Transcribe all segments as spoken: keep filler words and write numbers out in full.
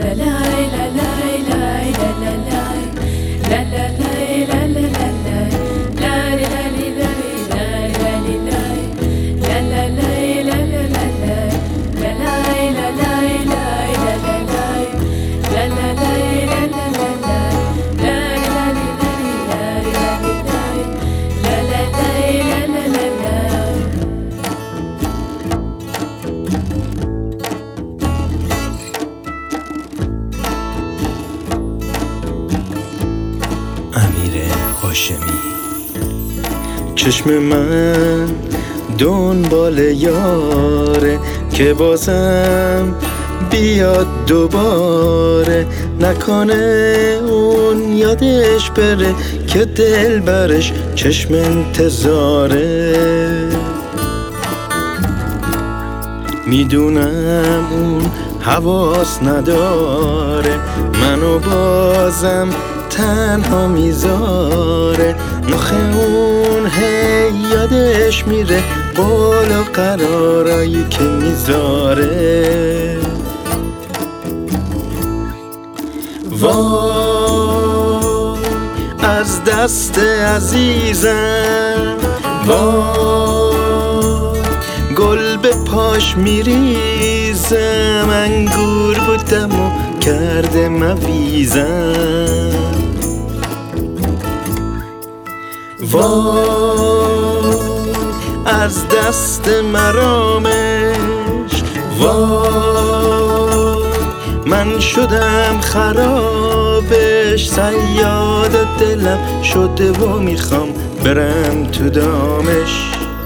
امیر هاشمی. چشم من دنبال یاره که بازم بیاد دوباره، نکنه اون یادش بره که دل برش چشم انتظاره. میدونم اون حواس نداره، منو بازم تنها میذاره. نخه اون هی یادش میره بالا قرارایی که میذاره. وای از دست عزیزم، وای گل به پاش میریزم. انگور بودم و کرده مویزم. وای از دست مرامش، وای من شدم خرابش. صیاد دلم شده و میخوام برم تو دامش.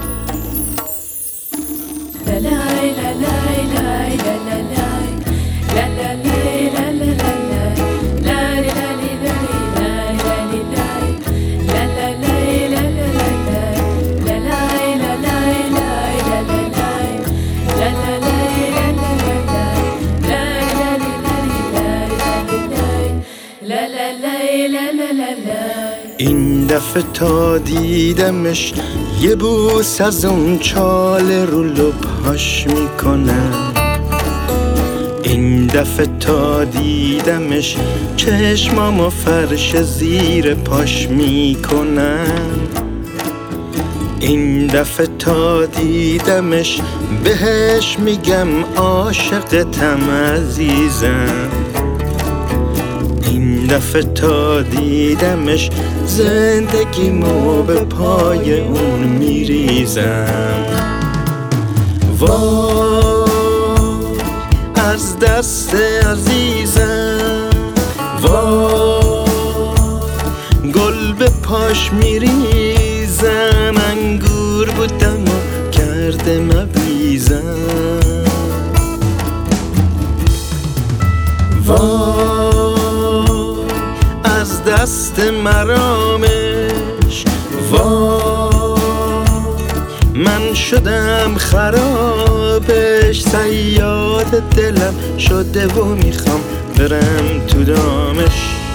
این دفعه تا دیدمش یه بوس از اون چال رو لبهاش میکنم. این دفعه تا دیدمش چشمامو فرش زیر پاش میکنم. این دفعه تا دیدمش بهش میگم عاشقتم عزیزم. این دفعه تا دیدمش زندگیمو به پای اون میریزم. وای از دست عزیزم، وای گل به پاش میریزم. انگور بودم و کرده مویزم. وای از دست مرامش، وای من شدم خرابش. صیاد دلم شده و میخوام برم تو دامش.